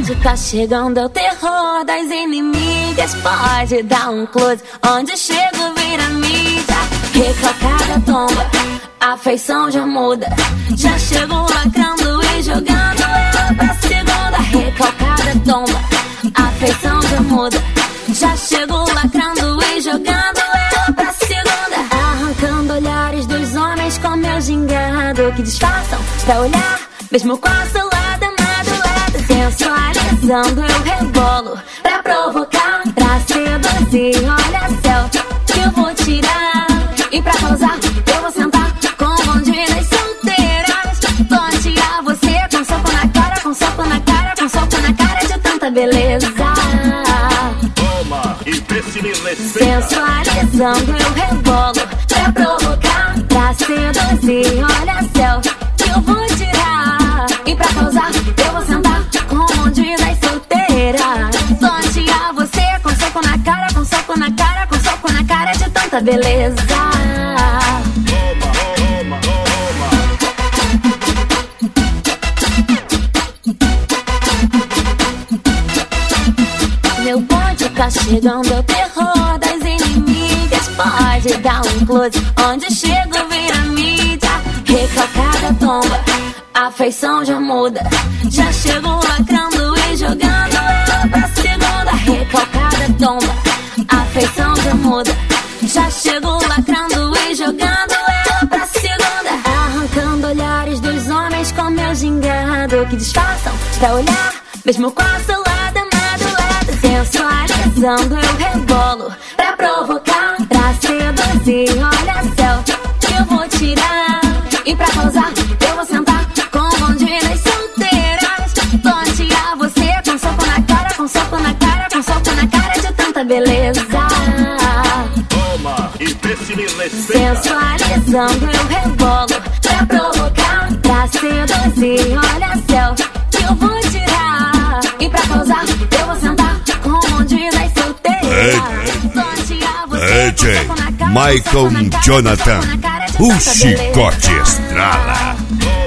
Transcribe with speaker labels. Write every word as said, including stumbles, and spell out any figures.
Speaker 1: bonde tá chegando, é o terror das inimigas. Pode dar um close, onde chego vira mídia. Recalcada tomba, a feição já muda. Já chego lacrando e jogando ela pra segunda. Recalcada tomba, a feição já muda. Já chego lacrando e jogando ela pra segunda. Arrancando olhares dos homens com meu gingado, que disfarçam pra olhar, mesmo com a solada madulada. Sensualizando eu rebolo pra provocar, pra seduzir. Olha céu, que eu vou tirar. E pra causar, eu vou sentar com o bonde das solteiras. Tontear você com soco na cara, com soco na cara, com soco na cara de tanta beleza.
Speaker 2: Toma e vê se me respeita.
Speaker 1: Sensualizando eu rebolo pra provocar, pra seduzir. Olha céu, que eu vou tirar. E pra causar, eu vou sentar com o bonde das solteiras. Tontear você com soco na cara, com soco na cara, com soco na cara de tanta beleza. Meu bonde tá chegando, é o terror das inimigas. Pode dar um close, onde chego vira mídia. Recalcada tomba, a feição já muda. Já chego lacrando e jogando ela pra segunda. Recalcada tomba, a feição já muda. Já chego lacrando e jogando ela pra segunda. Arrancando olhares dos homens com meu gingado, que disfarçam pra olhar, mesmo com a solada madulada. Sensualizando eu rebolo pra provocar, pra seduzir. Olha céu, que eu vou tirar. E pra causar, eu vou sentar com o bonde das solteiras. Tontear você com soco na cara, com soco na cara, com soco na cara de tanta beleza.
Speaker 2: Toma e vê se me respeita.
Speaker 1: Sensualizando eu rebolo pra provocar, pra seduzir. Olha céu, que eu vou tirar. E pra causar, eu vou sentar com o bonde das solteiras. Tontear você
Speaker 3: D J Michael Jonathan, o chicote estrala.